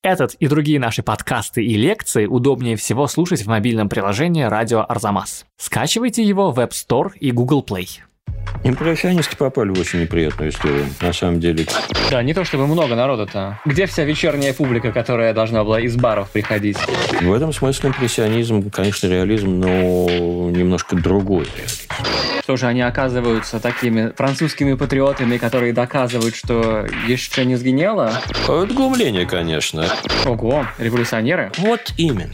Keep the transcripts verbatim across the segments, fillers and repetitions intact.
Этот и другие наши подкасты и лекции удобнее всего слушать в мобильном приложении «Радио Арзамас». Скачивайте его в App Store и Google Play. Импрессионисты попали в очень неприятную историю, на самом деле. Да, не то чтобы много народу-то. Где вся вечерняя публика, которая должна была из баров приходить? В этом смысле импрессионизм, конечно, реализм, но немножко другой реализм. Что же они оказываются такими французскими патриотами, которые доказывают, что еще не сгинело? Это глумление, конечно. Ого, революционеры? Вот именно.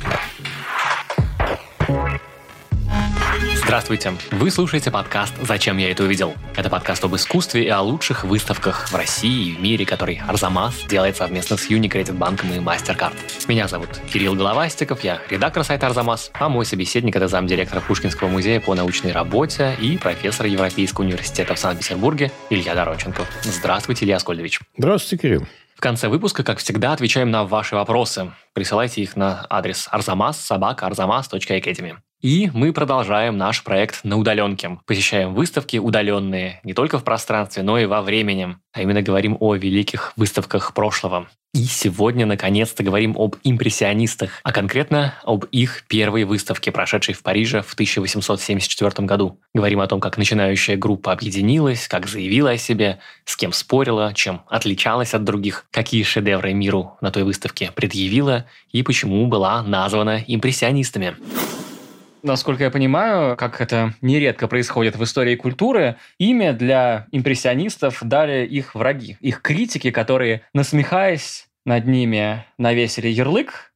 Здравствуйте! Вы слушаете подкаст «Зачем я это увидел?». Это подкаст об искусстве и о лучших выставках в России и в мире, который Арзамас делает совместно с Unicredit банком и MasterCard. Меня зовут Кирилл Головастиков, я редактор сайта Арзамас, а мой собеседник – это замдиректора Пушкинского музея по научной работе и профессор Европейского университета в Санкт-Петербурге Илья Дороченков. Здравствуйте, Илья Аскольдович. Здравствуйте, Кирилл. В конце выпуска, как всегда, отвечаем на ваши вопросы. Присылайте их на адрес арзамас собака арзамас точка академи. И мы продолжаем наш проект на удаленке. Посещаем выставки удаленные не только в пространстве, но и во времени. А именно говорим о великих выставках прошлого. И сегодня, наконец-то, говорим об импрессионистах, а конкретно об их первой выставке, прошедшей в Париже в тысяча восемьсот семьдесят четвёртом году. Говорим о том, как начинающая группа объединилась, как заявила о себе, с кем спорила, чем отличалась от других, какие шедевры миру на той выставке предъявила и почему была названа импрессионистами. Насколько я понимаю, как это нередко происходит в истории культуры, имя для импрессионистов дали их враги, их критики, которые, насмехаясь над ними, навесили ярлык,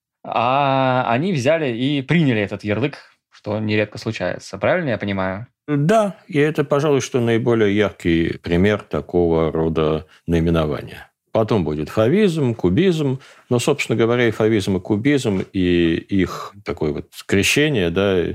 а они взяли и приняли этот ярлык, что нередко случается. Правильно я понимаю? Да, и это, пожалуй, что наиболее яркий пример такого рода наименования. Потом будет фавизм, кубизм. Но, собственно говоря, и фавизм, и кубизм, и их такое вот скрещение, да,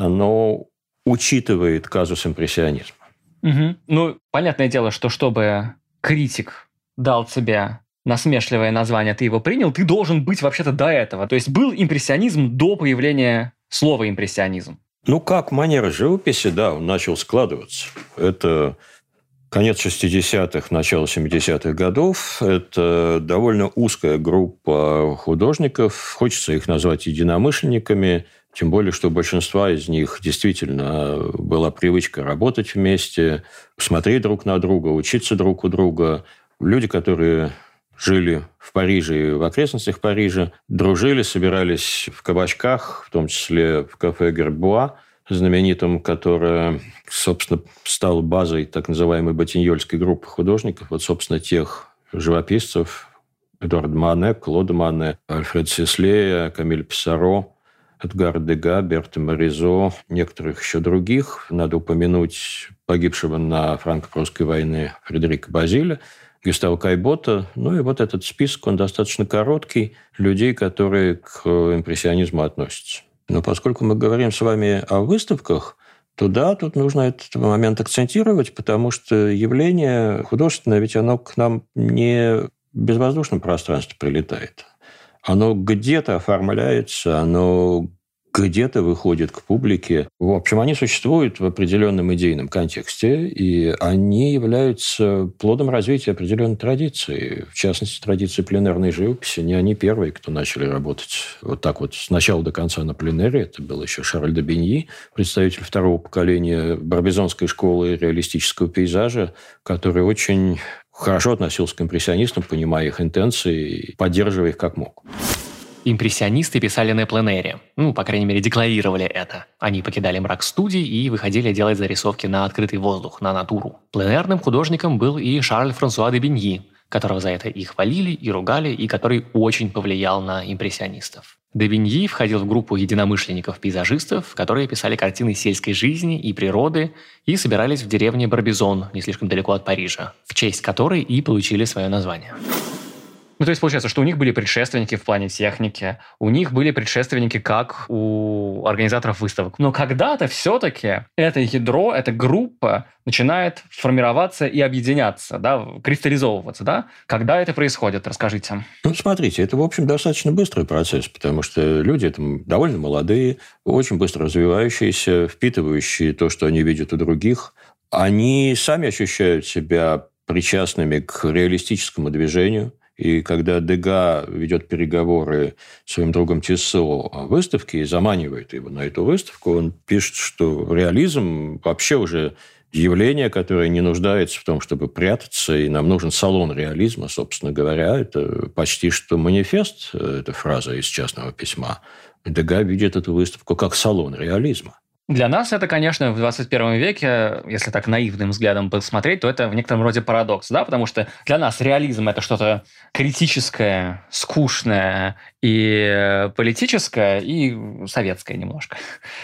оно учитывает казус импрессионизма. Угу. Ну, понятное дело, что чтобы критик дал тебе насмешливое название, ты его принял, ты должен быть вообще-то до этого. То есть был импрессионизм до появления слова импрессионизм. Ну, как манера живописи, да, он начал складываться. Это... Конец шестидесятых, начало семидесятых годов. Это довольно узкая группа художников. Хочется их назвать единомышленниками. Тем более, что у большинства из них действительно была привычка работать вместе, смотреть друг на друга, учиться друг у друга. Люди, которые жили в Париже и в окрестностях Парижа, дружили, собирались в кабачках, в том числе в кафе «Гербуа», знаменитым, которая, собственно, стала базой так называемой ботиньольской группы художников. Вот, собственно, тех живописцев Эдуарда Мане, Клода Мане, Альфред Сеслея, Камиль Писсаро, Эдгар Дега, Берта Моризо, некоторых еще других. Надо упомянуть погибшего на франко-прусской войне Фредерика Базиля, Гюстава Кайбота. Ну и вот этот список, он достаточно короткий, людей, которые к импрессионизму относятся. Но поскольку мы говорим с вами о выставках, то да, тут нужно этот момент акцентировать, потому что явление художественное, ведь оно к нам не в безвоздушном пространстве прилетает. Оно где-то оформляется, оно где-то выходит к публике. В общем, они существуют в определенном идейном контексте, и они являются плодом развития определенной традиции. В частности, традиции пленэрной живописи. Не они первые, кто начали работать вот так вот с начала до конца на пленэре. Это был еще Шарль де Биньи, представитель второго поколения барбизонской школы реалистического пейзажа, который очень хорошо относился к импрессионистам, понимая их интенции и поддерживая их как мог. Импрессионисты писали на пленэре. Ну, по крайней мере, декларировали это. Они покидали мрак студий и выходили делать зарисовки на открытый воздух, на натуру. Пленэрным художником был и Шарль Франсуа де Биньи, которого за это и хвалили, и ругали, и который очень повлиял на импрессионистов. Де Биньи входил в группу единомышленников-пейзажистов, которые писали картины сельской жизни и природы и собирались в деревне Барбизон, не слишком далеко от Парижа, в честь которой и получили свое название. Ну, то есть, получается, что у них были предшественники в плане техники, у них были предшественники как у организаторов выставок. Но когда-то все-таки это ядро, эта группа начинает формироваться и объединяться, да, кристаллизовываться, да? Когда это происходит? Расскажите. Ну, смотрите, это, в общем, достаточно быстрый процесс, потому что люди это довольно молодые, очень быстро развивающиеся, впитывающие то, что они видят у других. Они сами ощущают себя причастными к реалистическому движению. И когда Дега ведет переговоры с своим другом Тиссо о выставке и заманивает его на эту выставку, он пишет, что реализм вообще уже явление, которое не нуждается в том, чтобы прятаться, и нам нужен салон реализма, собственно говоря. Это почти что манифест, эта фраза из частного письма. Дега видит эту выставку как салон реализма. Для нас это, конечно, в двадцать первом веке, если так наивным взглядом посмотреть, то это в некотором роде парадокс, да, потому что для нас реализм – это что-то критическое, скучное и политическое, и советское немножко.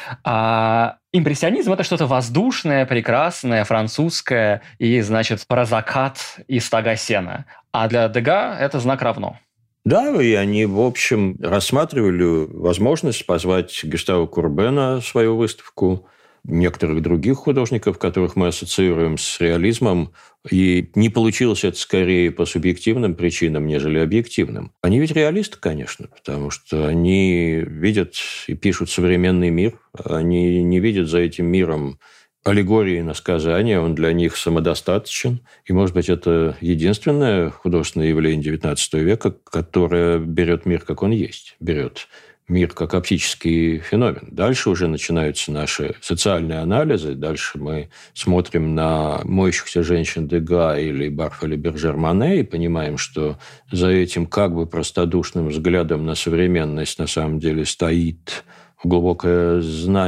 А импрессионизм – это что-то воздушное, прекрасное, французское и, значит, про закат и стога сена. А для Дега это знак равно. Да, и они, в общем, рассматривали возможность позвать Гюстава Курбена на свою выставку, некоторых других художников, которых мы ассоциируем с реализмом, и не получилось это скорее по субъективным причинам, нежели объективным. Они ведь реалисты, конечно, потому что они видят и пишут современный мир, они не видят за этим миром аллегории на сказания, он для них самодостаточен. И, может быть, это единственное художественное явление девятнадцатого века, которое берет мир, как он есть, берет мир как оптический феномен. Дальше уже начинаются наши социальные анализы. Дальше мы смотрим на моющихся женщин Дега или Барфа или Бержер Моне и понимаем, что за этим как бы простодушным взглядом на современность на самом деле стоит глубокое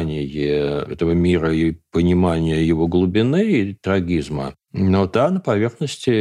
знание этого мира и понимание его глубины и трагизма. Но да, на поверхности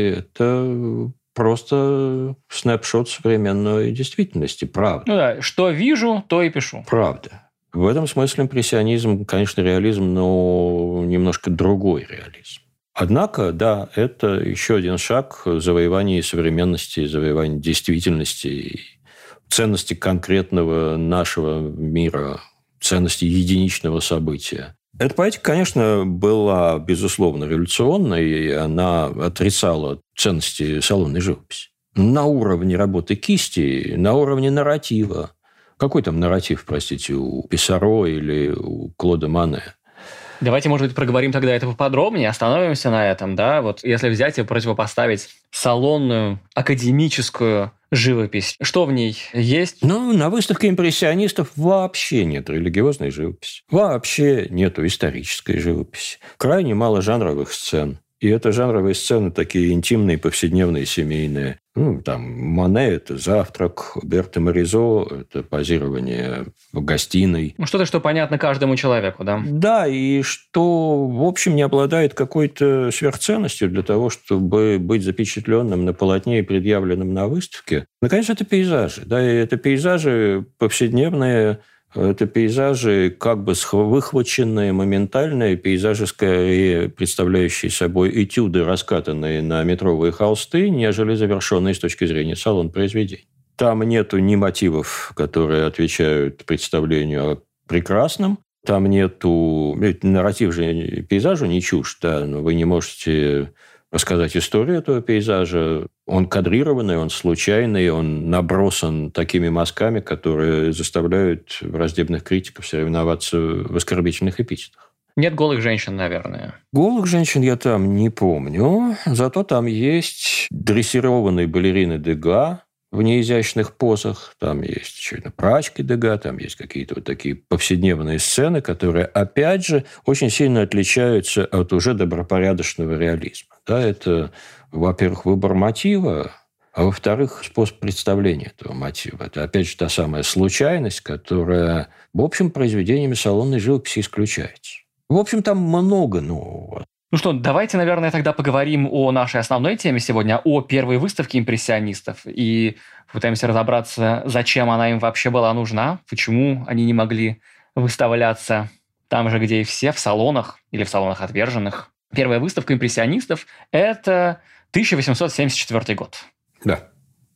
это просто снапшот современной действительности, правда. Ну да, что вижу, то и пишу. Правда. В этом смысле импрессионизм, конечно, реализм, но немножко другой реализм. Однако, да, это еще один шаг завоевания современности, завоевания действительности, ценности конкретного нашего мира, ценности единичного события. Эта поэтика, конечно, была, безусловно, революционной, и она отрицала ценности салонной живописи. На уровне работы кисти, на уровне нарратива. Какой там нарратив, простите, у Писаро или у Клода Моне? Давайте, может быть, проговорим тогда это поподробнее, остановимся на этом, да? Вот если взять и противопоставить салонную, академическую живопись, что в ней есть? Ну, на выставке импрессионистов вообще нет религиозной живописи. Вообще нету исторической живописи. Крайне мало жанровых сцен. И это жанровые сцены такие интимные, повседневные, семейные. Ну, там, Моне – это завтрак, Берта Моризо – это позирование в гостиной. Ну, что-то, что понятно каждому человеку, да? Да, и что, в общем, не обладает какой-то сверхценностью для того, чтобы быть запечатленным на полотне и предъявленным на выставке. Наконец, это пейзажи. Да, и это пейзажи повседневные, это пейзажи как бы выхваченные, моментальные, пейзажи, скорее представляющие собой этюды, раскатанные на метровые холсты, нежели завершенные с точки зрения салон произведений. Там нету ни мотивов, которые отвечают представлению о прекрасном, там нету... Нарратив же пейзажу не чужд, да, но вы не можете рассказать историю этого пейзажа. Он кадрированный, он случайный, он набросан такими мазками, которые заставляют враждебных критиков соревноваться в оскорбительных эпитетах. Нет голых женщин, наверное. Голых женщин я там не помню, зато там есть дрессированные балерины Дега в неизящных позах, там есть очевидно, прачки Дега, там есть какие-то вот такие повседневные сцены, которые, опять же, очень сильно отличаются от уже добропорядочного реализма. Да, это, во-первых, выбор мотива, а во-вторых, способ представления этого мотива. Это, опять же, та самая случайность, которая, в общем, произведениями салонной живописи исключается. В общем, там много нового. Ну что, давайте, наверное, тогда поговорим о нашей основной теме сегодня, о первой выставке импрессионистов, и попытаемся разобраться, зачем она им вообще была нужна, почему они не могли выставляться там же, где и все, в салонах или в салонах отверженных. Первая выставка импрессионистов – это тысяча восемьсот семьдесят четвёртый год. Да.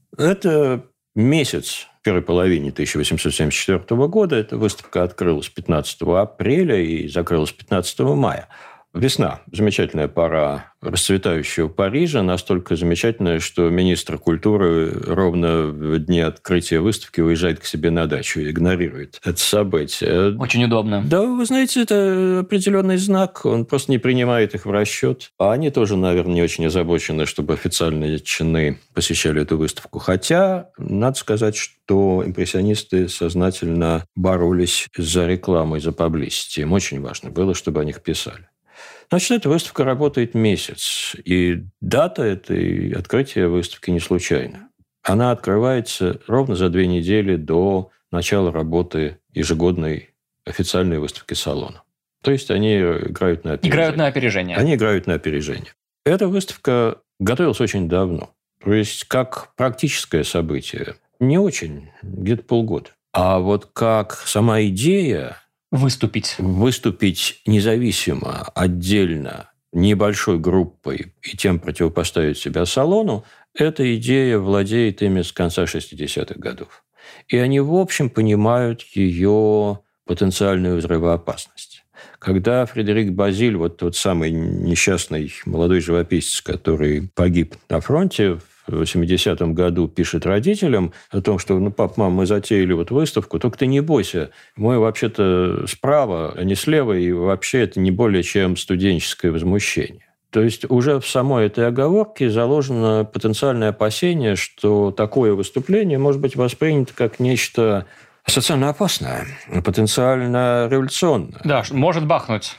Это месяц в первой половине тысяча восемьсот семьдесят четвёртого года. Эта выставка открылась пятнадцатого апреля и закрылась пятнадцатого мая. Весна. Замечательная пора расцветающего Парижа. Настолько замечательная, что министр культуры ровно в дни открытия выставки уезжает к себе на дачу и игнорирует это событие. Очень удобно. Да, вы знаете, это определенный знак. Он просто не принимает их в расчет. А они тоже, наверное, не очень озабочены, чтобы официальные чины посещали эту выставку. Хотя, надо сказать, что импрессионисты сознательно боролись за рекламу и за паблисити. Им очень важно было, чтобы о них писали. Значит, эта выставка работает месяц, и дата этой открытия выставки не случайна. Она открывается ровно за две недели до начала работы ежегодной официальной выставки салона. То есть они играют на опережение. Играют на опережение. Они играют на опережение. Эта выставка готовилась очень давно. То есть как практическое событие не очень, где-то полгода. А вот как сама идея... Выступить. Выступить независимо, отдельно, небольшой группой и тем противопоставить себя салону, эта идея владеет ими с конца шестидесятых годов. И они, в общем, понимают ее потенциальную взрывоопасность. Когда Фредерик Базиль, вот тот самый несчастный молодой живописец, который погиб на фронте, в восьмидесятом году пишет родителям о том, что, ну, пап, мам, мы затеяли вот выставку, только ты не бойся, мы вообще-то справа, а не слева, и вообще это не более чем студенческое возмущение. То есть уже в самой этой оговорке заложено потенциальное опасение, что такое выступление может быть воспринято как нечто социально опасное, потенциально революционное. Да, может бахнуть.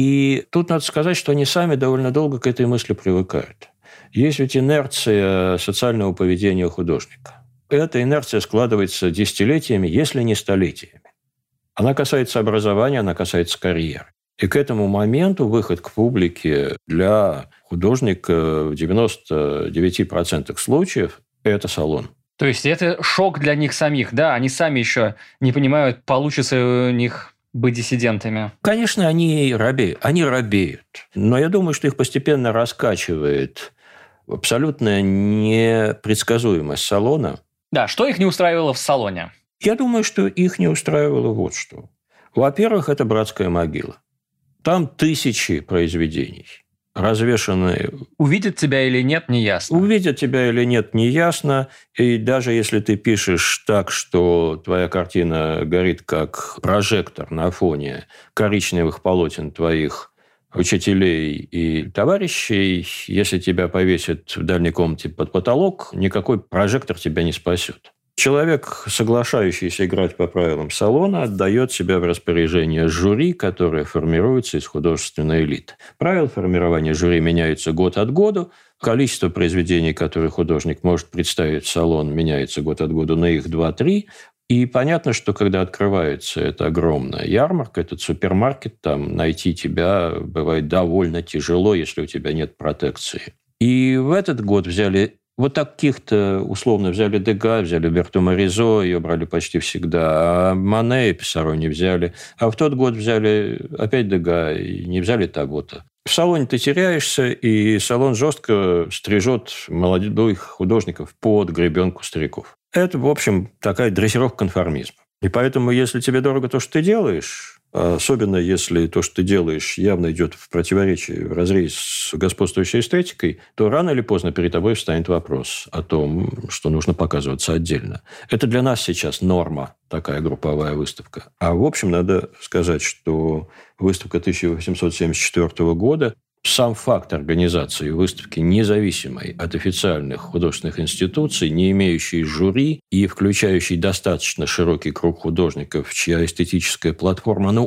И тут надо сказать, что они сами довольно долго к этой мысли привыкают. Есть ведь инерция социального поведения художника. Эта инерция складывается десятилетиями, если не столетиями. Она касается образования, она касается карьеры. И к этому моменту выход к публике для художника в девяноста девяти процентах случаев – это салон. То есть это шок для них самих, да? Они сами еще не понимают, получится у них быть диссидентами. Конечно, они робеют. Они робеют. Но я думаю, что их постепенно раскачивает абсолютная непредсказуемость салона. Да, что их не устраивало в салоне? Я думаю, что их не устраивало вот что. Во-первых, это братская могила. Там тысячи произведений, развешанные. Увидят тебя или нет, неясно. Увидят тебя или нет, неясно. И даже если ты пишешь так, что твоя картина горит как прожектор на фоне коричневых полотен твоих учителей и товарищей, если тебя повесят в дальней комнате под потолок, никакой прожектор тебя не спасет. Человек, соглашающийся играть по правилам салона, отдает себя в распоряжение жюри, которое формируется из художественной элиты. Правила формирования жюри меняются год от года. Количество произведений, которые художник может представить в салон, меняется год от года на их два-три. И понятно, что когда открывается эта огромная ярмарка, этот супермаркет, там найти тебя бывает довольно тяжело, если у тебя нет протекции. И в этот год взяли вот таких-то, условно, взяли Дега, взяли Берту Моризо, ее брали почти всегда, а Мане и Писсаро не взяли. А в тот год взяли опять Дега и не взяли того-то. В салоне ты теряешься, и салон жестко стрижет молодых художников под гребенку стариков. Это, в общем, такая дрессировка конформизма. И поэтому, если тебе дорого то, что ты делаешь, особенно если то, что ты делаешь, явно идет в противоречие, в разрез с господствующей эстетикой, то рано или поздно перед тобой встанет вопрос о том, что нужно показываться отдельно. Это для нас сейчас норма, такая групповая выставка. А в общем, надо сказать, что выставка тысяча восемьсот семьдесят четвёртого года, сам факт организации выставки, независимой от официальных художественных институций, не имеющей жюри и включающей достаточно широкий круг художников, чья эстетическая платформа, она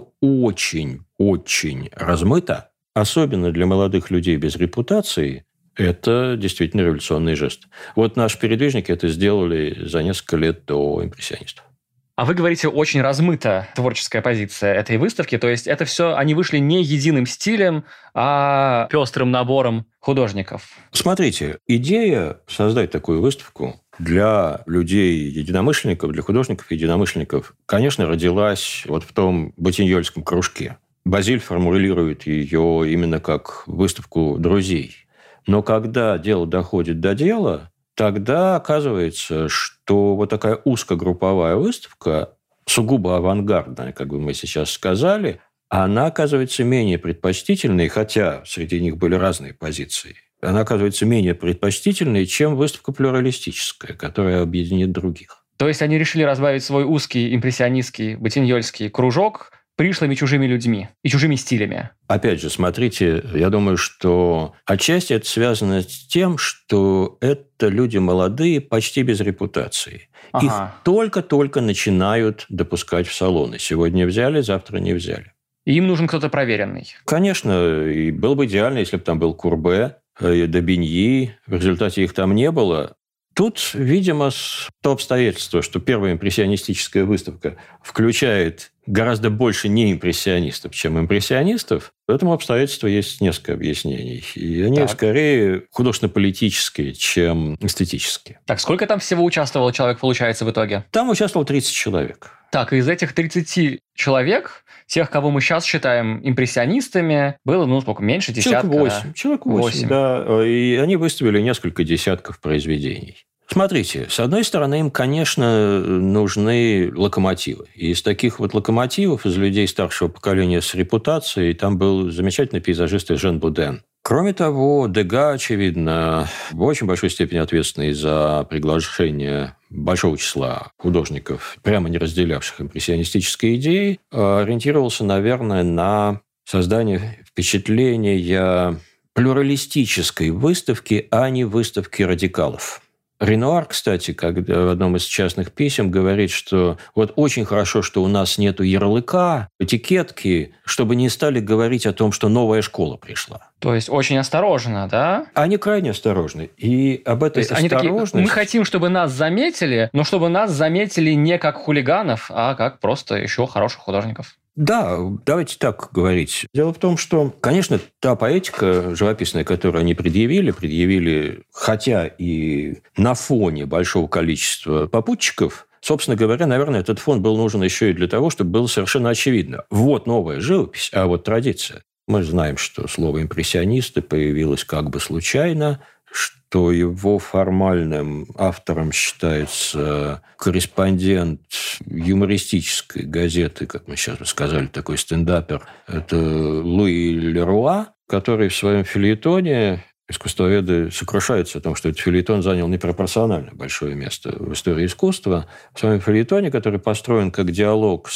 очень-очень размыта, особенно для молодых людей без репутации, это действительно революционный жест. Вот наши передвижники это сделали за несколько лет до импрессионистов. А вы говорите, очень размыта творческая позиция этой выставки, то есть это все, они вышли не единым стилем, а пестрым набором художников. Смотрите, идея создать такую выставку для людей-единомышленников, для художников-единомышленников, конечно, родилась вот в том ботиньольском кружке. Базиль формулирует ее именно как выставку друзей. Но когда дело доходит до дела, тогда оказывается, что вот такая узкогрупповая выставка, сугубо авангардная, как бы мы сейчас сказали, она оказывается менее предпочтительной, хотя среди них были разные позиции. Она оказывается менее предпочтительной, чем выставка плюралистическая, которая объединит других. То есть они решили разбавить свой узкий импрессионистский, ботиньольский кружок пришлыми чужими людьми и чужими стилями. Опять же, смотрите, я думаю, что отчасти это связано с тем, что это люди молодые, почти без репутации. Ага. Их только-только начинают допускать в салоны. Сегодня взяли, завтра не взяли. И им нужен кто-то проверенный. Конечно, и было бы идеально, если бы там был Курбе, Добиньи. В результате их там не было. Тут, видимо, то обстоятельство, что первая импрессионистическая выставка включает гораздо больше неимпрессионистов, чем импрессионистов, этому обстоятельству есть несколько объяснений. И они так. скорее художественно-политические, чем эстетические. Так, сколько там всего участвовал человек, получается, в итоге? Там участвовал тридцать человек. Так, из этих тридцати человек, тех, кого мы сейчас считаем импрессионистами, было, ну, сколько, меньше десятка? Человек восемь. Человек восемь, да. И они выставили несколько десятков произведений. Смотрите, с одной стороны, им, конечно, нужны локомотивы. И из таких вот локомотивов, из людей старшего поколения с репутацией, там был замечательный пейзажист Жен Буден. Кроме того, Дега, очевидно, в очень большой степени ответственный за приглашение большого числа художников, прямо не разделявших импрессионистические идеи, ориентировался, наверное, на создание впечатления плюралистической выставки, а не выставки радикалов. Ренуар, кстати, когда в одном из частных писем говорит, что вот очень хорошо, что у нас нету ярлыка, этикетки, чтобы не стали говорить о том, что новая школа пришла. То есть очень осторожно, да? Они крайне осторожны. И об этой осторожности... Мы хотим, чтобы нас заметили, но чтобы нас заметили не как хулиганов, а как просто еще хороших художников. Да, давайте так говорить. Дело в том, что, конечно, та поэтика живописная, которую они предъявили, предъявили, хотя и на фоне большого количества попутчиков, собственно говоря, наверное, этот фон был нужен еще и для того, чтобы было совершенно очевидно. Вот новая живопись, а вот традиция. Мы знаем, что слово «импрессионисты» появилось как бы случайно, что его формальным автором считается корреспондент юмористической газеты, как мы сейчас бы сказали, такой стендапер. Это Луи Леруа, который в своем фельетоне, искусствоведы сокрушаются о том, что этот фельетон занял непропорционально большое место в истории искусства. В своем фельетоне, который построен как диалог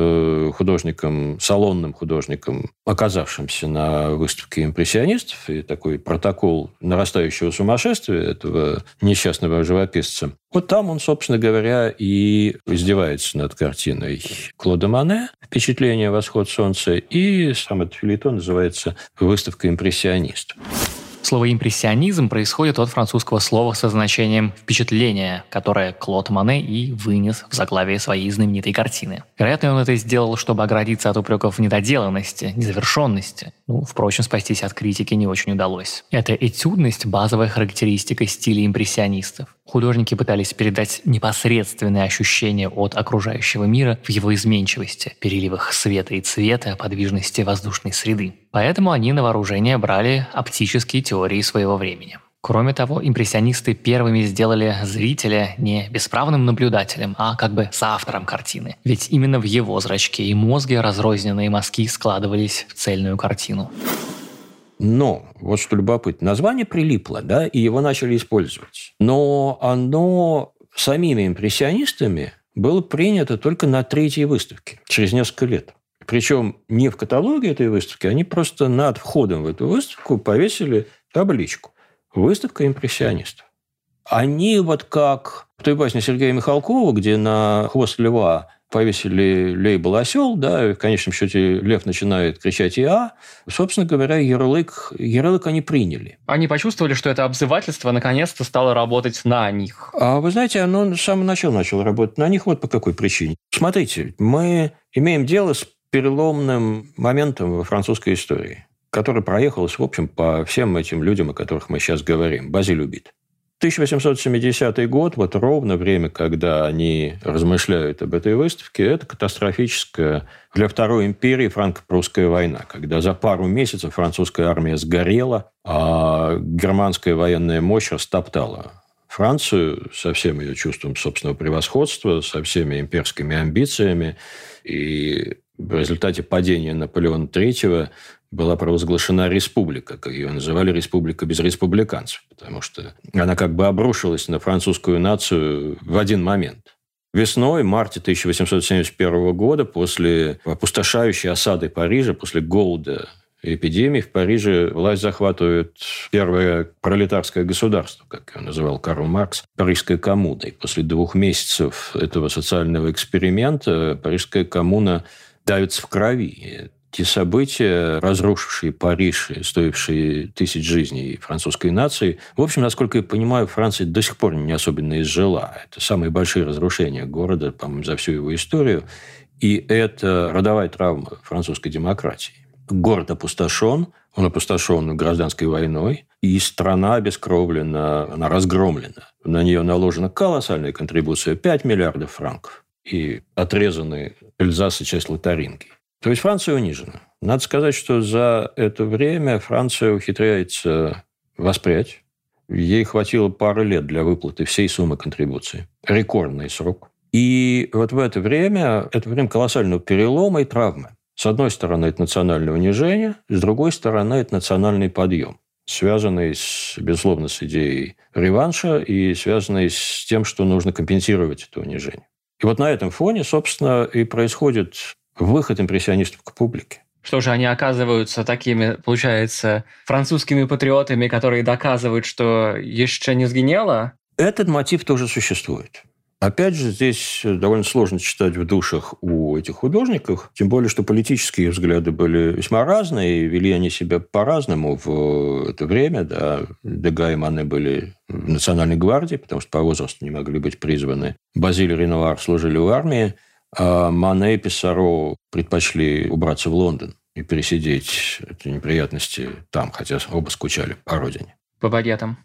с художником, салонным художником, оказавшимся на выставке импрессионистов, и такой протокол нарастающего сумасшествия этого несчастного живописца. Вот там он, собственно говоря, и издевается над картиной Клода Моне «Впечатление. Восход солнца», и сам этот фельетон называется «Выставка импрессионистов». Слово «импрессионизм» происходит от французского слова со значением «впечатление», которое Клод Моне и вынес в заглавие своей знаменитой картины. Вероятно, он это сделал, чтобы оградиться от упреков в недоделанности, незавершенности. Ну, впрочем, спастись от критики не очень удалось. Эта этюдность – базовая характеристика стиля импрессионистов. Художники пытались передать непосредственные ощущения от окружающего мира в его изменчивости, переливах света и цвета, подвижности воздушной среды. Поэтому они на вооружение брали оптические теории своего времени. Кроме того, импрессионисты первыми сделали зрителя не бесправным наблюдателем, а как бы соавтором картины. Ведь именно в его зрачке и мозге разрозненные мазки складывались в цельную картину. Но, вот что любопытно, название прилипло, да, и его начали использовать. Но оно самими импрессионистами было принято только на третьей выставке, через несколько лет. Причем не в каталоге этой выставки, они просто над входом в эту выставку повесили табличку «Выставка импрессионистов». Они вот как в той басне Сергея Михалкова, где на хвост льва повесили лейбл «Осел», да, и в конечном счете лев начинает кричать «Я», собственно говоря, ярлык, ярлык они приняли. Они почувствовали, что это обзывательство наконец-то стало работать на них. А вы знаете, оно с самого начала начало работать на них вот по какой причине. Смотрите, мы имеем дело с переломным моментом во французской истории, который проехался, в общем, по всем этим людям, о которых мы сейчас говорим. Базиль убит. тысяча восемьсот семидесятый год, вот ровно время, когда они размышляют об этой выставке, это катастрофическая для Второй империи франко-прусская война, когда за пару месяцев французская армия сгорела, а германская военная мощь растоптала Францию со всем ее чувством собственного превосходства, со всеми имперскими амбициями. И в результате падения Наполеона третьего была провозглашена республика, как ее называли, республика без республиканцев, потому что она как бы обрушилась на французскую нацию в один момент. Весной, в марте тысяча восемьсот семьдесят первого года, после опустошающей осады Парижа, после голода и эпидемии, в Париже власть захватывает первое пролетарское государство, как его называл Карл Маркс, Парижская коммуна. И после двух месяцев этого социального эксперимента Парижская коммуна давится в крови. Те события, разрушившие Париж, стоившие тысяч жизней французской нации, в общем, насколько я понимаю, Франция до сих пор не особенно изжила. Это самые большие разрушения города, по-моему, за всю его историю. И это родовая травма французской демократии. Город опустошен, он опустошен гражданской войной, и страна обескровлена, она разгромлена. На нее наложена колоссальная контрибуция пять миллиардов франков. И отрезаны Эльзас и часть Лотарингии. То есть Франция унижена. Надо сказать, что за это время Франция ухитряется воспрять. Ей хватило пары лет для выплаты всей суммы контрибуции. Рекордный срок. И вот в это время, это время колоссального перелома и травмы. С одной стороны, это национальное унижение, с другой стороны, это национальный подъем, связанный, с, безусловно, с идеей реванша и связанный с тем, что нужно компенсировать это унижение. И вот на этом фоне, собственно, и происходит выход импрессионистов к публике. Что же, они оказываются такими, получается, французскими патриотами, которые доказывают, что еще не сгинело? Этот мотив тоже существует. Опять же, здесь довольно сложно читать в душах у этих художников, тем более, что политические взгляды были весьма разные, и вели они себя по-разному в это время. Да. Дега и Мане были в Национальной гвардии, потому что по возрасту не могли быть призваны. Базиль и Ренуар служили в армии, а Мане и Писсаро предпочли убраться в Лондон и пересидеть эти неприятности там, хотя оба скучали по родине. По багетам.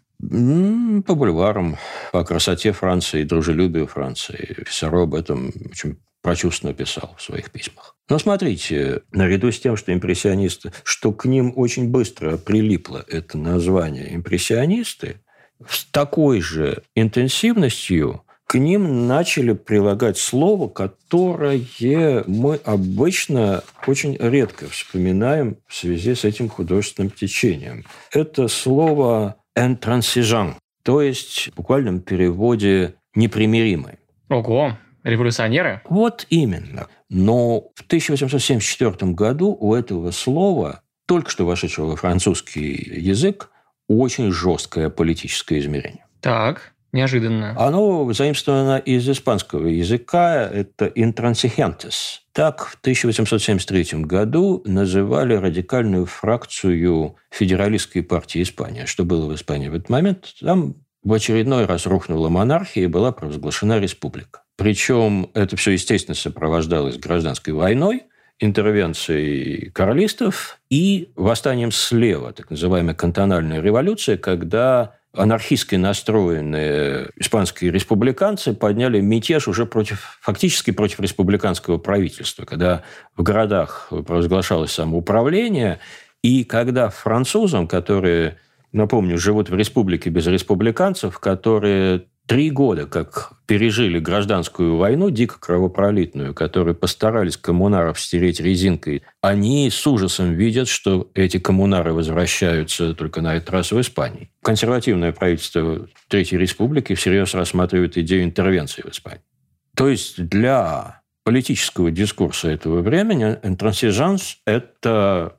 По бульварам, по красоте Франции, дружелюбию Франции. Писсаро об этом очень прочувственно писал в своих письмах. Но смотрите, наряду с тем, что импрессионисты, что к ним очень быстро прилипло это название импрессионисты, с такой же интенсивностью к ним начали прилагать слово, которое мы обычно очень редко вспоминаем в связи с этим художественным течением. Это слово «intransigeant», то есть в буквальном переводе «непримиримый». Ого, революционеры? Вот именно. Но в тысяча восемьсот семьдесят четвёртом году у этого слова, только что вошедшего во французский язык, очень жесткое политическое измерение. Так, неожиданно. Оно заимствовано из испанского языка, это «intransigentes». Так в тысяча восемьсот семьдесят третьем году называли радикальную фракцию федералистской партии Испании. Что было в Испании в этот момент? Там в очередной раз рухнула монархия и была провозглашена республика. Причем это все, естественно, сопровождалось гражданской войной, интервенцией карлистов и восстанием слева, так называемая кантональная революция, когда анархистски настроенные испанские республиканцы подняли мятеж уже против, фактически против республиканского правительства, когда в городах провозглашалось самоуправление, и когда французам, которые, напомню, живут в республике без республиканцев, которые три года как пережили гражданскую войну, дико кровопролитную, которые постарались коммунаров стереть резинкой, они с ужасом видят, что эти коммунары возвращаются только на этот раз в Испании. Консервативное правительство Третьей Республики всерьез рассматривает идею интервенции в Испании. То есть для политического дискурса этого времени интрансижанс – это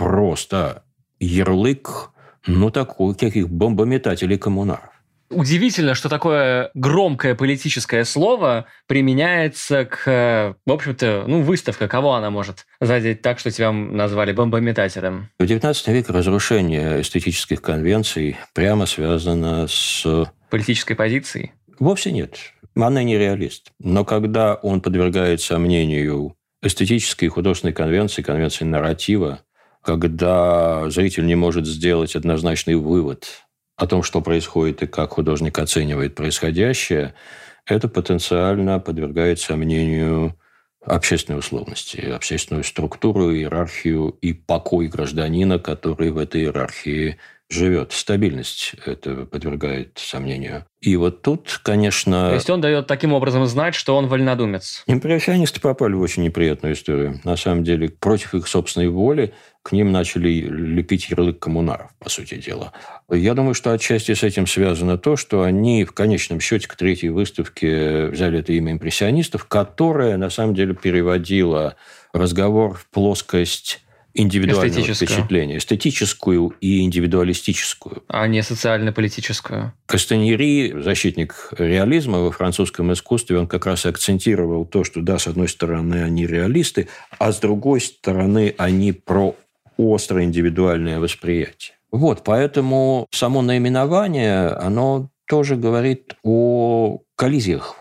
просто ярлык, ну, такой, каких бомбометателей коммунаров. Удивительно, что такое громкое политическое слово применяется к, в общем-то, ну, выставка. Кого она может задеть так, что тебя назвали бомбометателем? В девятнадцатом веке разрушение эстетических конвенций прямо связано с... Политической позицией? Вовсе нет. Мане не реалист. Но когда он подвергает сомнению эстетической и художественной конвенции, конвенции нарратива, когда зритель не может сделать однозначный вывод о том, что происходит и как художник оценивает происходящее, это потенциально подвергает сомнению общественной условности, общественную структуру, иерархию и покой гражданина, который в этой иерархии живет. Стабильность это подвергает сомнению. И вот тут, конечно... То есть он дает таким образом знать, что он вольнодумец. Импрессионисты попали в очень неприятную историю. На самом деле, против их собственной воли к ним начали лепить ярлык коммунаров, по сути дела. Я думаю, что отчасти с этим связано то, что они в конечном счете к третьей выставке взяли это имя импрессионистов, которое, на самом деле, переводило разговор в плоскость индивидуального впечатления, эстетическую и индивидуалистическую. А не социально-политическую. Кастаньери, защитник реализма во французском искусстве, он как раз акцентировал то, что да, с одной стороны, они реалисты, а с другой стороны, они про острое индивидуальное восприятие. Вот, поэтому само наименование, оно тоже говорит о коллизиях,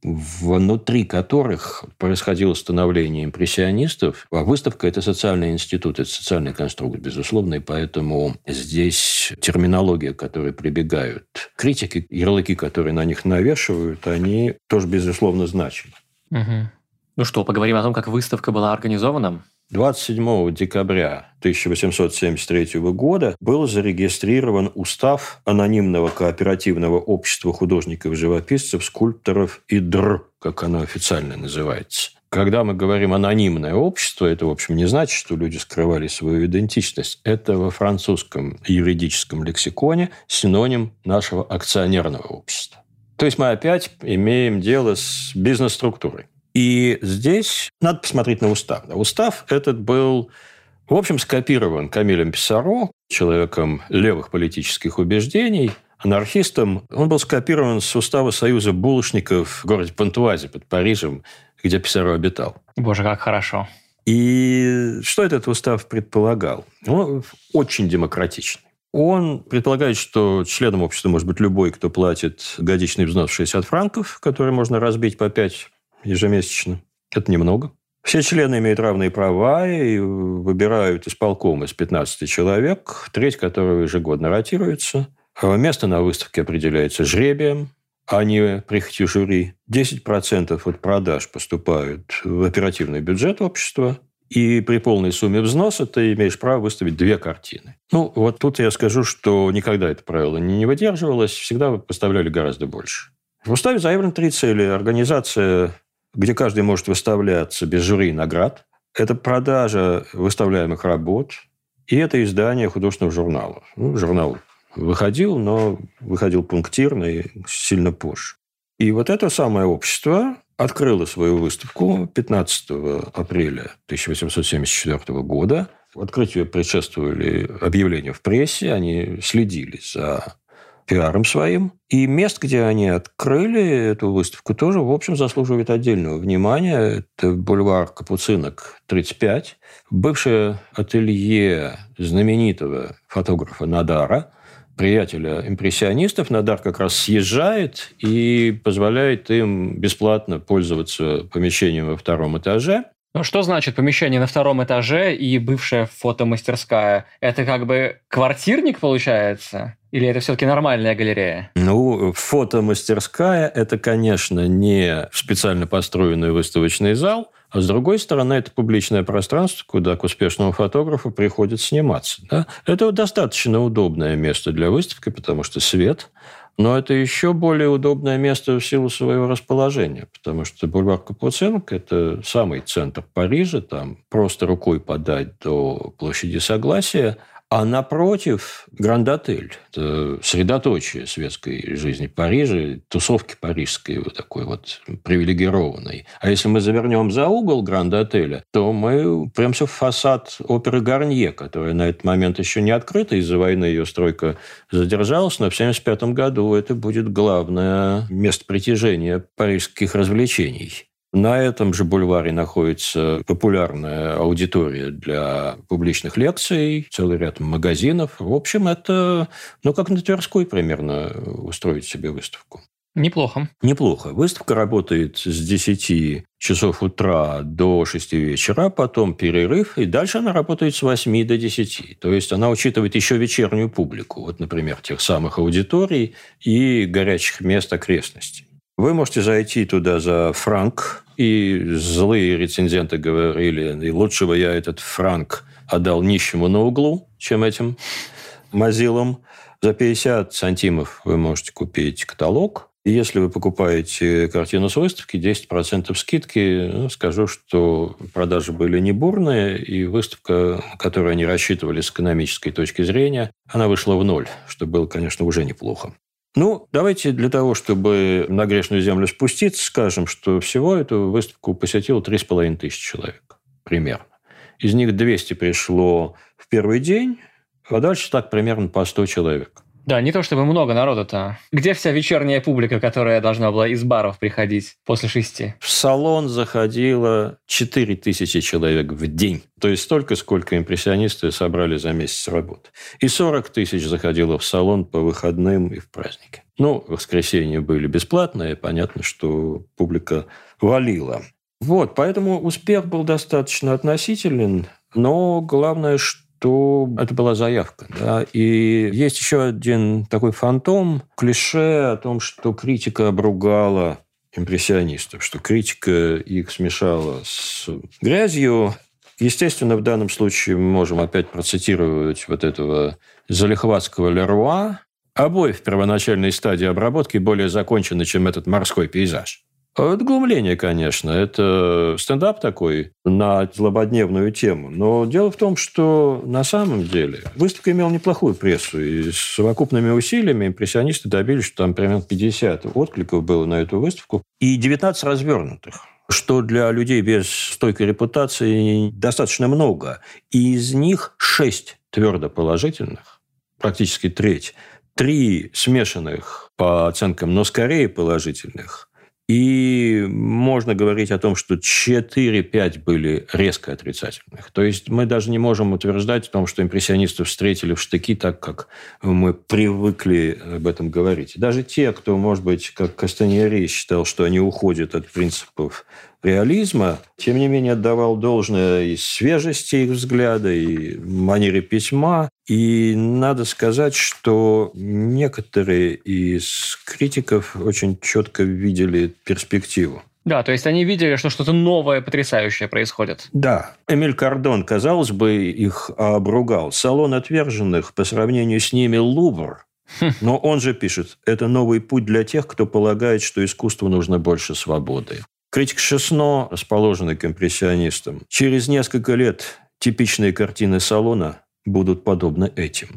внутри которых происходило становление импрессионистов. А выставка – это социальный институт, это социальный конструкт, безусловно, и поэтому здесь терминология, к которой прибегают критики, ярлыки, которые на них навешивают, они тоже, безусловно, значимы. Угу. Ну что, поговорим о том, как выставка была организована? двадцать седьмого декабря тысяча восемьсот семьдесят третьего года был зарегистрирован устав анонимного кооперативного общества художников-живописцев, скульпторов и ДР, как оно официально называется. Когда мы говорим «анонимное общество», это, в общем, не значит, что люди скрывали свою идентичность. Это во французском юридическом лексиконе синоним нашего акционерного общества. То есть мы опять имеем дело с бизнес-структурой. И здесь надо посмотреть на устав. Устав этот был, в общем, скопирован Камилем Писсаро, человеком левых политических убеждений, анархистом. Он был скопирован с устава Союза булочников в городе Понтуазе под Парижем, где Писсаро обитал. Боже, как хорошо. И что этот устав предполагал? Он очень демократичный. Он предполагает, что членом общества может быть любой, кто платит годичный взнос в шестьдесят франков, который можно разбить по пять ежемесячно. Это немного. Все члены имеют равные права и выбирают исполком из пятнадцати человек, треть которого ежегодно ротируется. Место на выставке определяется жребием, а не прихотью жюри. десять процентов от продаж поступают в оперативный бюджет общества. И при полной сумме взноса ты имеешь право выставить две картины. Ну, вот тут я скажу, что никогда это правило не выдерживалось. Всегда поставляли гораздо больше. В уставе заявлены три цели. Организация, где каждый может выставляться без жюри и наград. Это продажа выставляемых работ. И это издание художественного журнала. Ну, журнал выходил, но выходил пунктирно и сильно позже. И вот это самое общество открыло свою выставку пятнадцатого апреля тысяча восемьсот семьдесят четвёртого года. Открытию предшествовали объявления в прессе. Они следили за пиаром своим. И мест, где они открыли эту выставку, тоже, в общем, заслуживает отдельного внимания. Это бульвар Капуцинок, тридцать пять. Бывшее ателье знаменитого фотографа Надара, приятеля импрессионистов. Надар как раз съезжает и позволяет им бесплатно пользоваться помещением во втором этаже. Ну, что значит помещение на втором этаже и бывшая фотомастерская? Это как бы квартирник, получается? Или это все-таки нормальная галерея? Ну, фотомастерская – это, конечно, не специально построенный выставочный зал, а с другой стороны, это публичное пространство, куда к успешному фотографу приходит сниматься. Да? Это достаточно удобное место для выставки, потому что свет. Но это еще более удобное место в силу своего расположения, потому что бульвар Капуцинок – это самый центр Парижа, там просто рукой подать до площади Согласия, а напротив – Гранд-отель. Это средоточие светской жизни Парижа, тусовки парижской вот такой вот привилегированной. А если мы завернем за угол Гранд-отеля, то мы упремся в фасад оперы Гарнье, которая на этот момент еще не открыта. Из-за войны ее стройка задержалась, но в тысяча девятьсот семьдесят пятом году это будет главное место притяжения парижских развлечений. На этом же бульваре находится популярная аудитория для публичных лекций, целый ряд магазинов. В общем, это, ну, как на Тверской примерно устроить себе выставку. Неплохо. Неплохо. Выставка работает с десяти часов утра до шести вечера, потом перерыв, и дальше она работает с восьми до десяти. То есть она учитывает еще вечернюю публику, вот, например, тех самых аудиторий и горячих мест окрестностей. Вы можете зайти туда за франк, и злые рецензенты говорили, и лучше бы я этот франк отдал нищему на углу, чем этим Mozilla. За пятьдесят сантимов вы можете купить каталог. И если вы покупаете картину с выставки, десять процентов скидки, ну, скажу, что продажи были не бурные, и выставка, на которую они рассчитывали с экономической точки зрения, она вышла в ноль, что было, конечно, уже неплохо. Ну, давайте для того, чтобы на грешную землю спуститься, скажем, что всего эту выставку посетило три с половиной тысячи человек примерно. Из них двести пришло в первый день, а дальше так примерно по сто человек. Да, не то чтобы много народу-то. Где вся вечерняя публика, которая должна была из баров приходить после шести? В салон заходило четыре тысячи человек в день. То есть столько, сколько импрессионисты собрали за месяц работы. И сорок тысяч заходило в салон по выходным и в праздники. Ну, воскресенья были бесплатные, понятно, что публика валила. Вот, поэтому успех был достаточно относителен, но главное, что то это была заявка. Да? И есть еще один такой фантом, клише о том, что критика обругала импрессионистов, что критика их смешала с грязью. Естественно, в данном случае мы можем опять процитировать вот этого залихватского Леруа. Обои в первоначальной стадии обработки более закончены, чем этот морской пейзаж. Это глумление, конечно. Это стендап такой на злободневную тему. Но дело в том, что на самом деле выставка имела неплохую прессу. И с совокупными усилиями импрессионисты добились, что там примерно пятьдесят откликов было на эту выставку. И девятнадцать развернутых, что для людей без стойкой репутации достаточно много. И из них шесть твердо положительных, практически треть. Три смешанных по оценкам, но скорее положительных. И можно говорить о том, что четыре-пять были резко отрицательных. То есть мы даже не можем утверждать о том, что импрессионистов встретили в штыки так, как мы привыкли об этом говорить. Даже те, кто, может быть, как Кастаньери считал, что они уходят от принципов реализма, тем не менее отдавал должное и свежести их взгляда, и манере письма. И надо сказать, что некоторые из критиков очень четко видели перспективу. Да, то есть они видели, что что-то новое, потрясающее происходит. Да. Эмиль Кардон, казалось бы, их обругал. Салон отверженных по сравнению с ними Лувр. Но он же пишет, это новый путь для тех, кто полагает, что искусству нужно больше свободы. Критик Шесно, расположенный к импрессионистам, через несколько лет типичные картины салона будут подобны этим.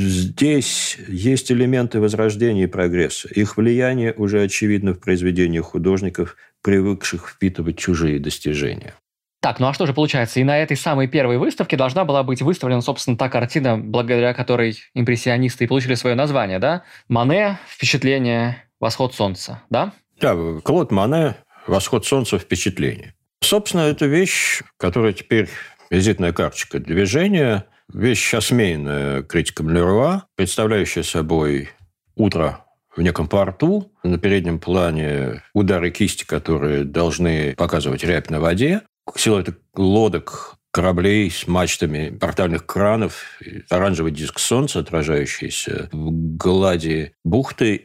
Здесь есть элементы возрождения и прогресса. Их влияние уже очевидно в произведениях художников, привыкших впитывать чужие достижения. Так, ну а что же получается? И на этой самой первой выставке должна была быть выставлена, собственно, та картина, благодаря которой импрессионисты и получили свое название, да? Мане «Впечатление. Восход солнца», да? Да, Клод Мане «Восход солнца. Впечатление». Собственно, это вещь, которая теперь визитная карточка движения, вещь осмеянная критиком Леруа, представляющая собой утро в неком порту, на переднем плане удары кисти, которые должны показывать рябь на воде, силуэты лодок, кораблей с мачтами портальных кранов, оранжевый диск солнца, отражающийся в глади бухты,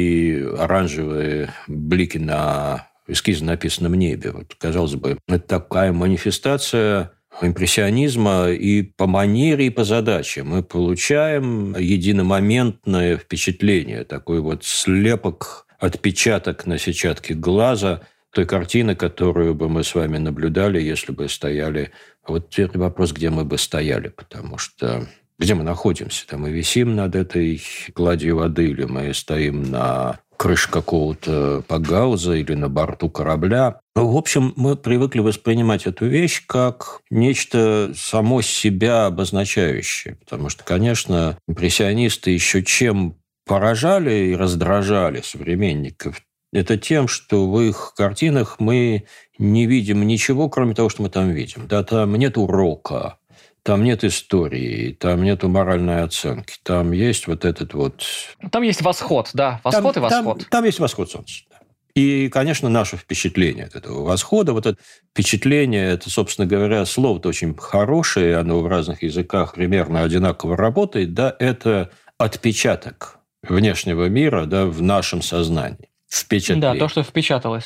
и оранжевые блики на эскизно написанном небе. Вот, казалось бы, это такая манифестация импрессионизма и по манере, и по задаче. Мы получаем единомоментное впечатление, такой вот слепок, отпечаток на сетчатке глаза той картины, которую бы мы с вами наблюдали, если бы стояли... Вот теперь вопрос, где мы бы стояли, потому что... Где мы находимся? Там мы висим над этой гладью воды, или мы стоим на крыше какого-то пагауза или на борту корабля. Ну, в общем, мы привыкли воспринимать эту вещь как нечто само себя обозначающее. Потому что, конечно, импрессионисты еще чем поражали и раздражали современников, это тем, что в их картинах мы не видим ничего, кроме того, что мы там видим. Да, там нет урока, там нет истории, там нету моральной оценки. Там есть вот этот вот... Там есть восход, да. Восход там, и восход. Там, там есть восход солнца. Да. И, конечно, наше впечатление от этого восхода. Вот это впечатление, это, собственно говоря, слово-то очень хорошее, оно в разных языках примерно одинаково работает. Да, это отпечаток внешнего мира, да, в нашем сознании. Впечатление. Да, то, что впечаталось.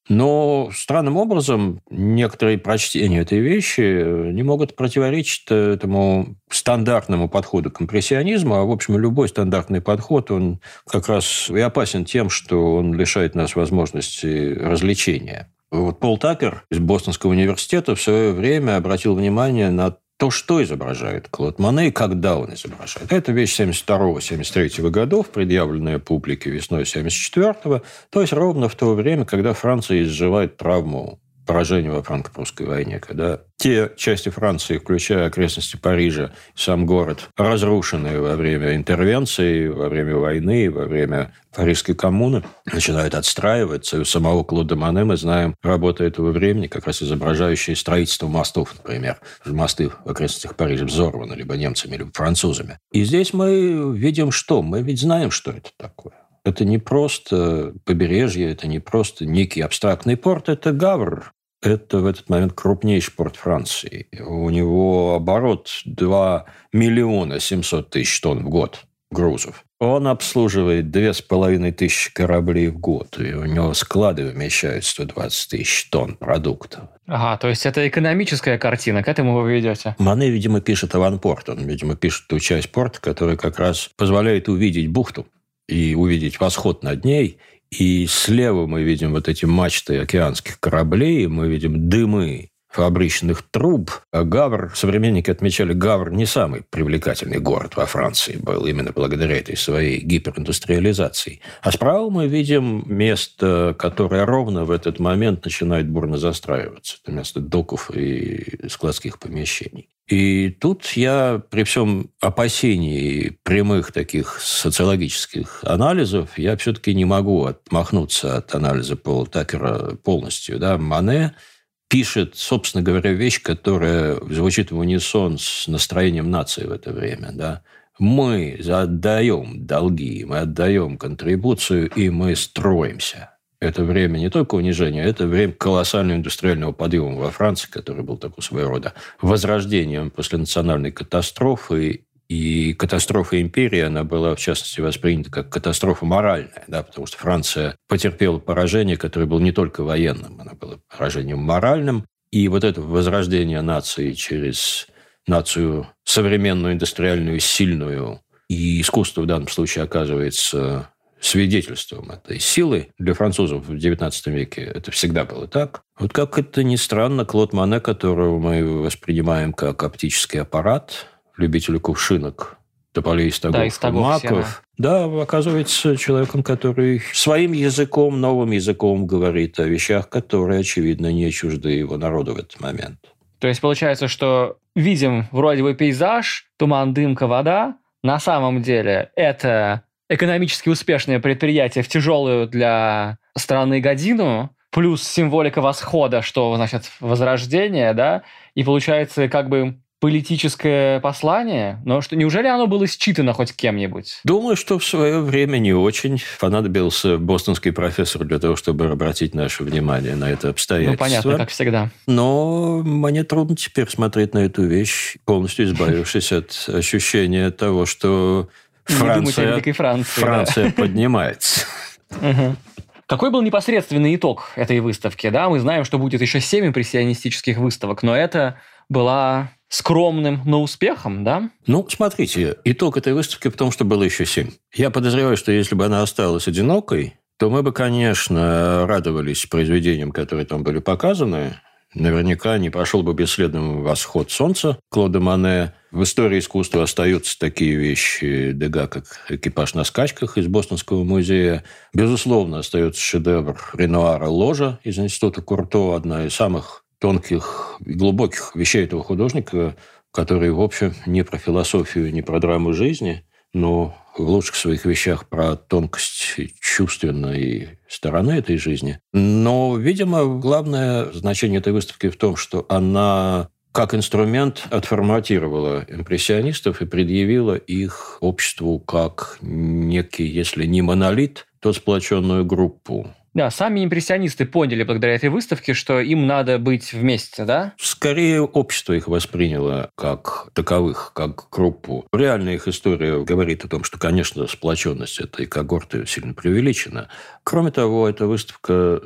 Но странным образом некоторые прочтения этой вещи не могут противоречить этому стандартному подходу к импрессионизму. А, в общем, любой стандартный подход, он как раз и опасен тем, что он лишает нас возможности развлечения. Вот Пол Такер из Бостонского университета в свое время обратил внимание на то, что изображает Клод Моне и когда он изображает. Это вещь семьдесят второго - семьдесят третьего годов, предъявленная публике весной семьдесят четвёртого, то есть ровно в то время, когда Франция изживает травму поражения во франко-прусской войне, когда те части Франции, включая окрестности Парижа, сам город, разрушенные во время интервенции, во время войны, во время Парижской коммуны, начинают отстраиваться. И у самого Клода Моне, мы знаем, работа этого времени, как раз изображающая строительство мостов, например. Мосты в окрестностях Парижа взорваны либо немцами, либо французами. И здесь мы видим что? Мы ведь знаем, что это такое. Это не просто побережье, это не просто некий абстрактный порт, это Гавр. Это в этот момент крупнейший порт Франции. У него оборот два миллиона семьсот тысяч тонн в год грузов. Он обслуживает две с половиной тысячи кораблей в год. И у него склады вмещают сто двадцать тысяч тонн продуктов. Ага, то есть это экономическая картина, к этому вы ведете? Моне, видимо, пишет аванпорт. Он, видимо, пишет ту часть порта, которая как раз позволяет увидеть бухту и увидеть восход над ней. И слева мы видим вот эти мачты океанских кораблей, мы видим дымы фабричных труб. А Гавр, современники отмечали, Гавр не самый привлекательный город во Франции был именно благодаря этой своей гипериндустриализации. А справа мы видим место, которое ровно в этот момент начинает бурно застраиваться. Это место доков и складских помещений. И тут я, при всем опасении прямых таких социологических анализов, я все-таки не могу отмахнуться от анализа Пола Такера полностью. Да? Моне пишет, собственно говоря, вещь, которая звучит в унисон с настроением нации в это время. Да? Мы отдаем долги, мы отдаем контрибуцию, и мы строимся. Это время не только унижения, это время колоссального индустриального подъема во Франции, который был такой своего рода возрождением после национальной катастрофы. И катастрофа империи, она была, в частности, воспринята как катастрофа моральная, да, потому что Франция потерпела поражение, которое было не только военным, оно было поражением моральным. И вот это возрождение нации через нацию современную, индустриальную, сильную, и искусство в данном случае оказывается свидетельством этой силы. Для французов в девятнадцатом веке это всегда было так. Вот как это ни странно, Клод Моне, которого мы воспринимаем как оптический аппарат, любителя кувшинок, тополей, стогов, да, стогов маков, да, оказывается человеком, который своим языком, новым языком говорит о вещах, которые, очевидно, не чужды его народу в этот момент. То есть получается, что видим вроде бы пейзаж, туман, дымка, вода. На самом деле это экономически успешное предприятие в тяжелую для страны годину, плюс символика восхода, что значит возрождение, да, и получается как бы политическое послание, но что неужели оно было считано хоть кем-нибудь? Думаю, что в свое время не очень. Понадобился бостонский профессор для того, чтобы обратить наше внимание на это обстоятельство. Ну, понятно, как всегда. Но мне трудно теперь смотреть на эту вещь, полностью избавившись от ощущения того, что Франция, Франции, Франция да. поднимается. Угу. Какой был непосредственный итог этой выставки? Да, мы знаем, что будет еще семь импрессионистических выставок, но это была скромным, но успехом, да? Ну, смотрите, итог этой выставки в том, что было еще семь. Я подозреваю, что если бы она осталась одинокой, то мы бы, конечно, радовались произведениям, которые там были показаны. Наверняка не пошел бы бесследным восход солнца Клода Моне. В истории искусства остаются такие вещи Дега, как «Экипаж на скачках» из Бостонского музея. Безусловно, остается шедевр Ренуара «Ложа» из Института Курто, одна из самых тонких и глубоких вещей этого художника, который, в общем, не про философию, не про драму жизни, но в лучших своих вещах про тонкость чувственной стороны этой жизни. Но, видимо, главное значение этой выставки в том, что она как инструмент отформатировала импрессионистов и предъявила их обществу как некий, если не монолит, то сплоченную группу. Да, сами импрессионисты поняли благодаря этой выставке, что им надо быть вместе, да? Скорее, общество их восприняло как таковых, как группу. Реальная их история говорит о том, что, конечно, сплоченность этой когорты сильно преувеличена. Кроме того, эта выставка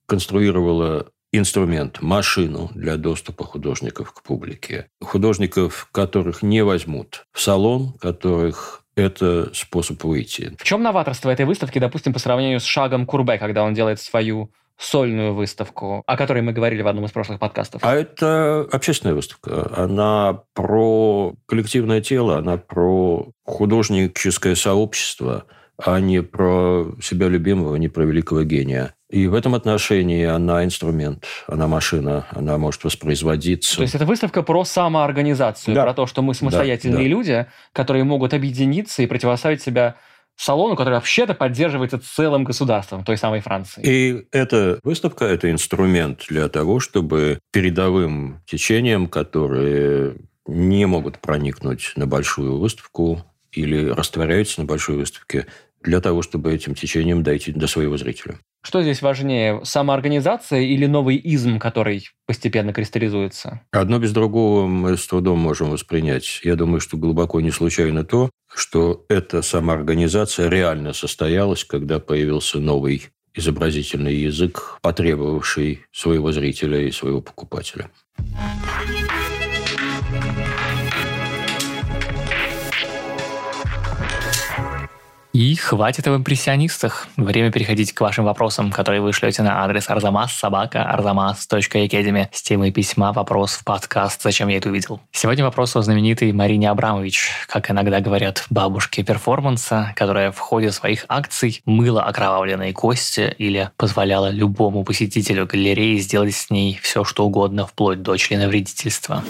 конструировала инструмент, машину для доступа художников к публике. Художников, которых не возьмут в салон, которых это способ выйти. В чем новаторство этой выставки, допустим, по сравнению с шагом Курбе, когда он делает свою сольную выставку, о которой мы говорили в одном из прошлых подкастов? А это общественная выставка. Она про коллективное тело, она про художническое сообщество, а не про себя любимого, не про великого гения. И в этом отношении она инструмент, она машина, она может воспроизводиться. То есть это выставка про самоорганизацию, да. про то, что мы самостоятельные да, да. люди, которые могут объединиться и противоставить себя салону, который вообще-то поддерживается целым государством, той самой Франции. И эта выставка – это инструмент для того, чтобы передовым течениям, которые не могут проникнуть на большую выставку или растворяются на большой выставке, для того, чтобы этим течением дойти до своего зрителя. Что здесь важнее, самоорганизация или новый изм, который постепенно кристаллизуется? Одно без другого мы с трудом можем воспринять. Я думаю, что глубоко не случайно то, что эта самоорганизация реально состоялась, когда появился новый изобразительный язык, потребовавший своего зрителя и своего покупателя. И хватит об импрессионистах. Время переходить к вашим вопросам, которые вы шлете на адрес арзамас собака арзамас точка academy с темой письма «Вопрос в подкаст. Зачем я это увидел?». Сегодня вопрос о знаменитой Марине Абрамович, как иногда говорят бабушке перформанса, которая в ходе своих акций мыла окровавленные кости или позволяла любому посетителю галереи сделать с ней все, что угодно, вплоть до членовредительства.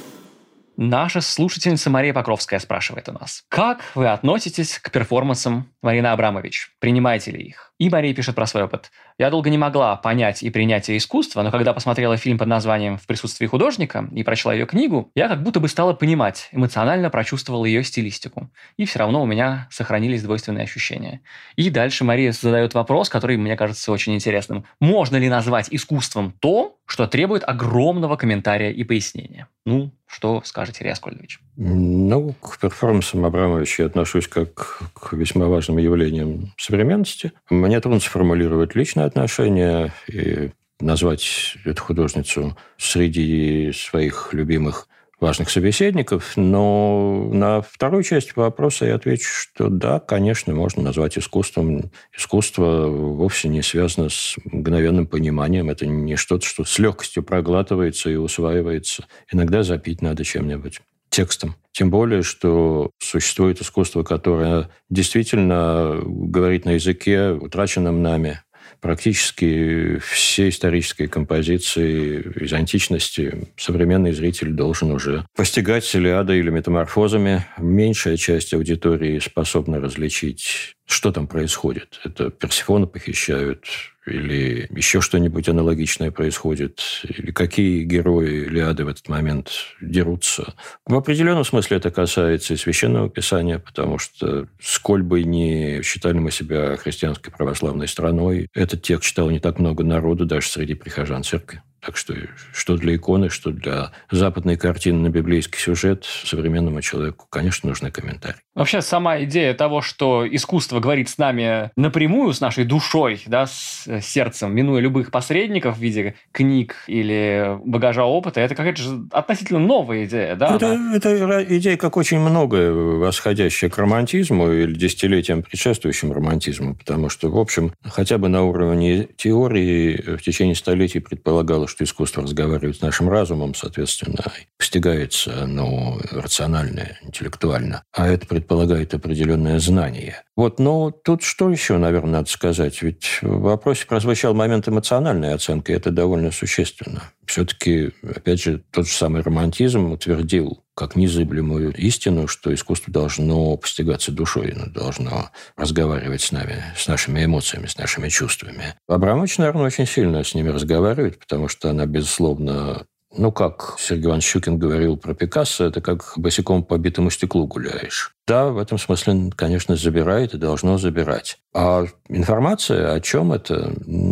Наша слушательница Мария Покровская спрашивает у нас. Как вы относитесь к перформансам Марины Абрамович? Принимаете ли их? И Мария пишет про свой опыт. Я долго не могла понять и принять ее искусство, но когда посмотрела фильм под названием «В присутствии художника» и прочла ее книгу, я как будто бы стала понимать, эмоционально прочувствовала ее стилистику. И все равно у меня сохранились двойственные ощущения. И дальше Мария задает вопрос, который мне кажется очень интересным. Можно ли назвать искусством то, что требует огромного комментария и пояснения? Ну, что скажете, Илья Аскольдович? Ну, к перформансам Абрамовича я отношусь как к весьма важным явлениям современности. Мне трудно сформулировать личное отношение и назвать эту художницу среди своих любимых важных собеседников, но на вторую часть вопроса я отвечу, что да, конечно, можно назвать искусством. Искусство вовсе не связано с мгновенным пониманием. Это не что-то, что с легкостью проглатывается и усваивается. Иногда запить надо чем-нибудь. Текстом. Тем более, что существует искусство, которое действительно говорит на языке, утраченном нами. Практически все исторические композиции из античности современный зритель должен уже постигать с Илиадой или метаморфозами. Меньшая часть аудитории способна различить, что там происходит. Это Персефону похищают, или еще что-нибудь аналогичное происходит, или какие герои Илиады в этот момент дерутся. В определенном смысле это касается и Священного Писания, потому что, сколь бы ни считали мы себя христианской православной страной, этот текст читал не так много народу, даже среди прихожан церкви. Так что, что для иконы, что для западной картины на библейский сюжет современному человеку, конечно, нужны комментарии. Вообще, сама идея того, что искусство говорит с нами напрямую, с нашей душой, да, с сердцем, минуя любых посредников в виде книг или багажа опыта, это какая-то же относительно новая идея, да? Это, это идея, как очень многое, восходящая к романтизму или десятилетиям предшествующим романтизму, потому что, в общем, хотя бы на уровне теории в течение столетий предполагалось, что искусство разговаривает с нашим разумом, соответственно, постигается оно рационально, интеллектуально. А это предполагает определенное знание. Вот, но тут что еще, наверное, надо сказать? Ведь в вопросе прозвучал момент эмоциональной оценки, и это довольно существенно. Все-таки, опять же, тот же самый романтизм утвердил как незыблемую истину, что искусство должно постигаться душой, оно должно разговаривать с нами, с нашими эмоциями, с нашими чувствами. Абрамович, наверное, очень сильно с ними разговаривает, потому что она, безусловно, ну, как Сергей Иванович Щукин говорил про Пикассо, это как босиком по битому стеклу гуляешь. Да, в этом смысле, конечно, забирает и должно забирать. А информация о чем это? Ну,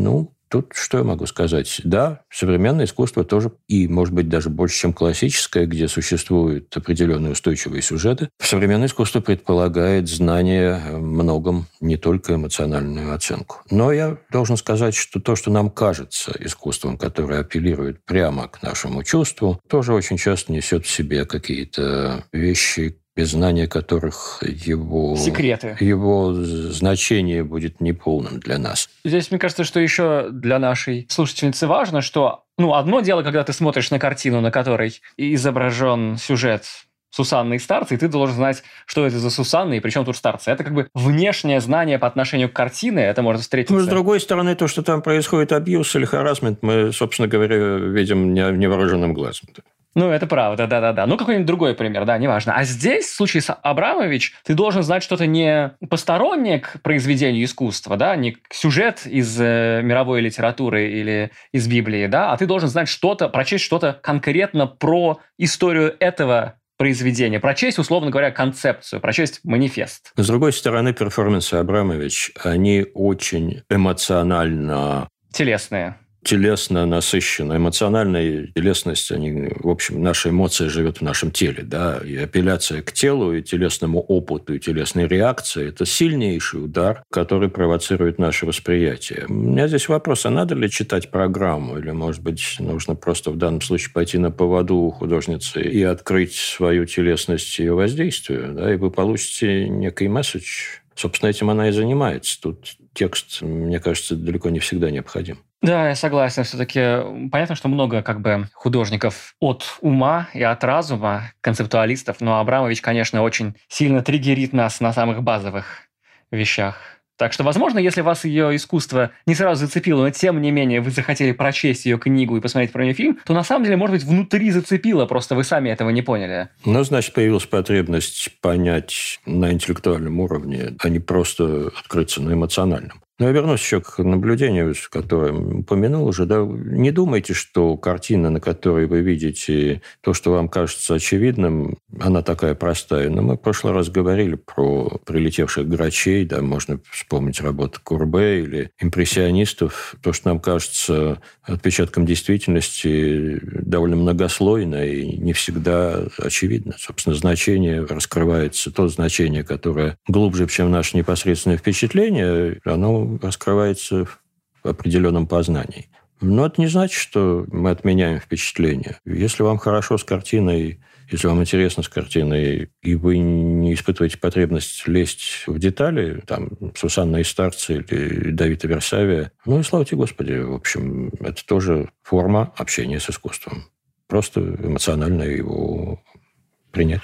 Тут что я могу сказать? Да, современное искусство тоже, и, может быть, даже больше, чем классическое, где существуют определенные устойчивые сюжеты, современное искусство предполагает знание многом, не только эмоциональную оценку. Но я должен сказать, что то, что нам кажется искусством, которое апеллирует прямо к нашему чувству, тоже очень часто несет в себе какие-то вещи, без знания которых его, секреты. Его значение будет неполным для нас. Здесь, мне кажется, что еще для нашей слушательницы важно, что ну, одно дело, когда ты смотришь на картину, на которой изображен сюжет Сусанны и старца, и ты должен знать, что это за Сусанна и при чем тут старцы. Это как бы внешнее знание по отношению к картине, это может встретиться. Ну, с другой стороны, то, что там происходит абьюз или харассмент, мы, собственно говоря, видим невооруженным глазом. Ну, это правда, да-да-да. Ну, какой-нибудь другой пример, да, неважно. А здесь, в случае с Абрамович, ты должен знать что-то не постороннее к произведению искусства, да, не сюжет из э, мировой литературы или из Библии, да, а ты должен знать что-то, прочесть что-то конкретно про историю этого произведения, прочесть, условно говоря, концепцию, прочесть манифест. С другой стороны, перформансы Абрамович, они очень эмоционально... телесные. телесно насыщена. Эмоциональная телесность, они, в общем, наша эмоция живет в нашем теле, да, и апелляция к телу, и телесному опыту, и телесной реакции – это сильнейший удар, который провоцирует наше восприятие. У меня здесь вопрос, а надо ли читать программу, или, может быть, нужно просто в данном случае пойти на поводу у художницы и открыть свою телесность ее воздействию, да, и вы получите некий месседж. Собственно, этим она и занимается. Тут текст, мне кажется, далеко не всегда необходим. Да, я согласен. Все-таки понятно, что много как бы художников от ума и от разума, концептуалистов, но Абрамович, конечно, очень сильно триггерит нас на самых базовых вещах. Так что, возможно, если вас ее искусство не сразу зацепило, но тем не менее вы захотели прочесть ее книгу и посмотреть про нее фильм, то на самом деле, может быть, внутри зацепило, просто вы сами этого не поняли. Ну, значит, появилась потребность понять на интеллектуальном уровне, а не просто открыться на эмоциональном. Но я вернусь еще к наблюдению, которое упомянул уже. Да, не думайте, что картина, на которой вы видите то, что вам кажется очевидным, она такая простая. Но мы в прошлый раз говорили про прилетевших грачей, да, можно вспомнить работу Курбе или импрессионистов. То, что нам кажется отпечатком действительности, довольно многослойно и не всегда очевидно. Собственно, значение раскрывается, то значение, которое глубже, чем наше непосредственное впечатление, оно раскрывается в определенном познании. Но это не значит, что мы отменяем впечатление. Если вам хорошо с картиной, если вам интересно с картиной, и вы не испытываете потребность лезть в детали, там, Сусанна и старцы или Давид и Версавия, ну и слава тебе, Господи, в общем, это тоже форма общения с искусством. Просто эмоционально его принять.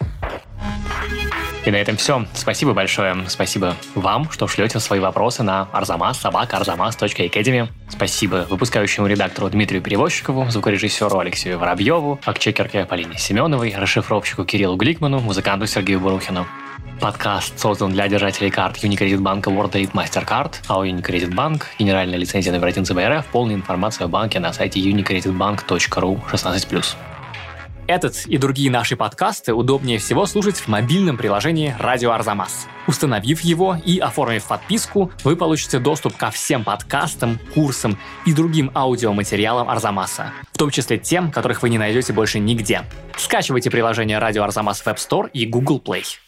И на этом все. Спасибо большое. Спасибо вам, что шлете свои вопросы на арзамас собака арзамас точка академи. Спасибо выпускающему редактору Дмитрию Перевозчикову, звукорежиссеру Алексею Воробьеву, фактчекерке Полине Семеновой, расшифровщику Кириллу Гликману, музыканту Сергею Барухину. Подкаст создан для держателей карт Unicredit Bank World Elite MasterCard, а у Unicredit Bank генеральная лицензия номер один цэ бэ эр эф, полная информация о банке на сайте unicreditbank точка ру шестнадцать плюс. Этот и другие наши подкасты удобнее всего слушать в мобильном приложении «Радио Арзамас». Установив его и оформив подписку, вы получите доступ ко всем подкастам, курсам и другим аудиоматериалам Арзамаса, в том числе тем, которых вы не найдете больше нигде. Скачивайте приложение «Радио Арзамас» в App Store и Google Play.